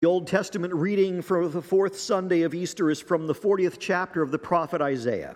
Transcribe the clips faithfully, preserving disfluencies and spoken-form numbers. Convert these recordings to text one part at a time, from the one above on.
The Old Testament reading for the fourth Sunday of Easter is from the fortieth chapter of the prophet Isaiah.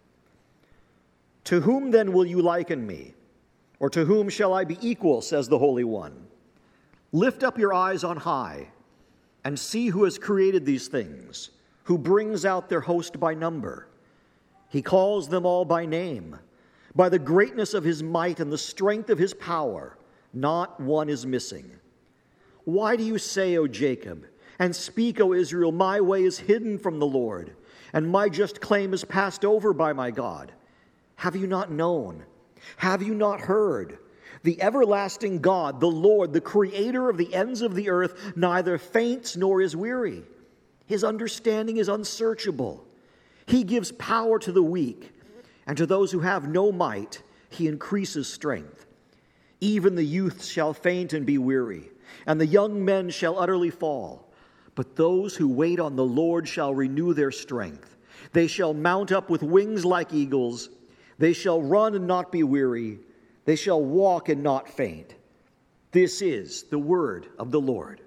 To whom then will you liken me? Or to whom shall I be equal, says the Holy One? Lift up your eyes on high and see who has created these things, who brings out their host by number. He calls them all by name. By the greatness of his might and the strength of his power, not one is missing. Why do you say, O Jacob, and speak, O Israel, my way is hidden from the Lord, and my just claim is passed over by my God? Have you not known? Have you not heard? The everlasting God, the Lord, the creator of the ends of the earth, neither faints nor is weary. His understanding is unsearchable. He gives power to the weak, and to those who have no might, he increases strength. Even the youth shall faint and be weary, and the young men shall utterly fall. But those who wait on the Lord shall renew their strength. They shall mount up with wings like eagles. They shall run and not be weary. They shall walk and not faint. This is the word of the Lord.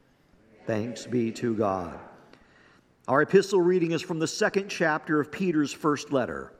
Thanks be to God. Our epistle reading is from the second chapter of Peter's first letter.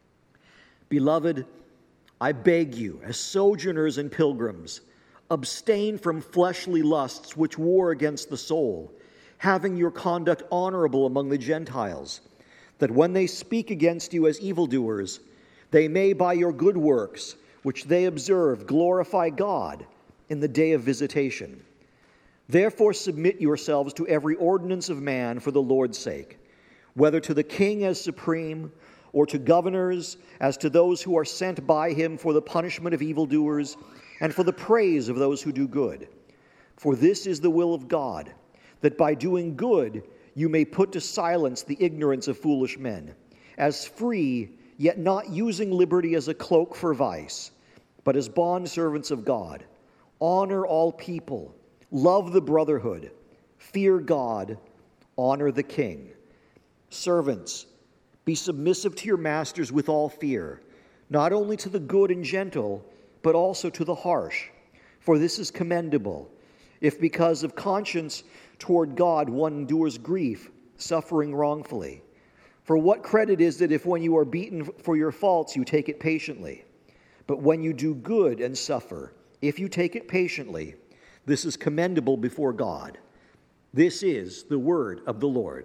Beloved, I beg you, as sojourners and pilgrims, abstain from fleshly lusts which war against the soul, having your conduct honorable among the Gentiles, that when they speak against you as evildoers, they may by your good works, which they observe, glorify God in the day of visitation. Therefore submit yourselves to every ordinance of man for the Lord's sake, whether to the king as supreme, or to governors as to those who are sent by him for the punishment of evildoers, and for the praise of those who do good. For this is the will of God, that by doing good you may put to silence the ignorance of foolish men, as free, yet not using liberty as a cloak for vice, but as bondservants of God. Honor all people, love the brotherhood, fear God, honor the king. Servants, be submissive to your masters with all fear, not only to the good and gentle, but also to the harsh. For this is commendable, if because of conscience toward God one endures grief, suffering wrongfully. For what credit is it if when you are beaten for your faults you take it patiently? But when you do good and suffer, if you take it patiently, this is commendable before God. This is the word of the Lord.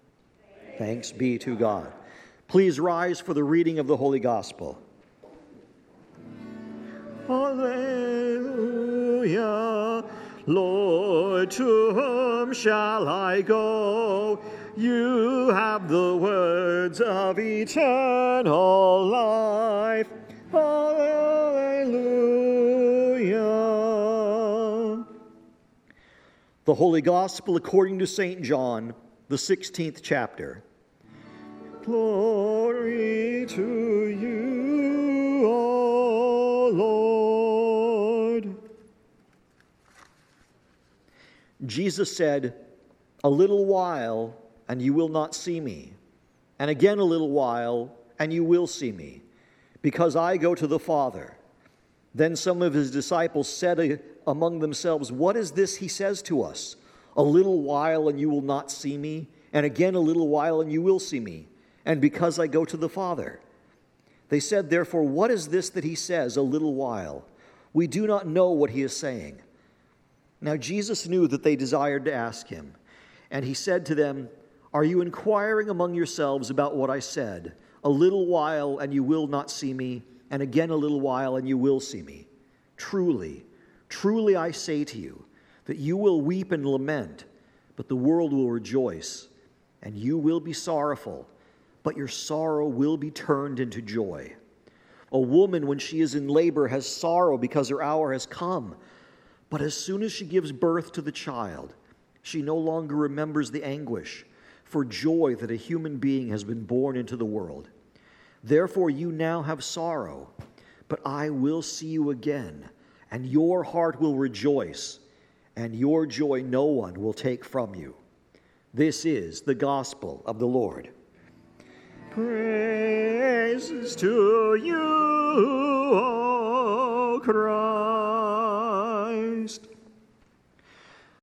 Thanks be to God. Please rise for the reading of the Holy Gospel. Alleluia. Lord, to whom shall I go? You have the words of eternal life. Alleluia. The Holy Gospel according to Saint John, the sixteenth chapter. Glory to you, O Lord. Jesus said, "A little while, and you will not see me, and again a little while, and you will see me, because I go to the Father." Then some of his disciples said among themselves, "What is this he says to us? A little while, and you will not see me, and again a little while, and you will see me, and because I go to the Father." They said, therefore, "What is this that he says, a little while? We do not know what he is saying." Now Jesus knew that they desired to ask him, and he said to them, "Are you inquiring among yourselves about what I said? A little while, and you will not see me, and again a little while, and you will see me. Truly, truly I say to you, that you will weep and lament, but the world will rejoice, and you will be sorrowful, but your sorrow will be turned into joy. A woman, when she is in labor, has sorrow because her hour has come. But as soon as she gives birth to the child, she no longer remembers the anguish for joy that a human being has been born into the world. Therefore you now have sorrow, but I will see you again, and your heart will rejoice, and your joy no one will take from you." This is the gospel of the Lord. Praises to you, O Christ.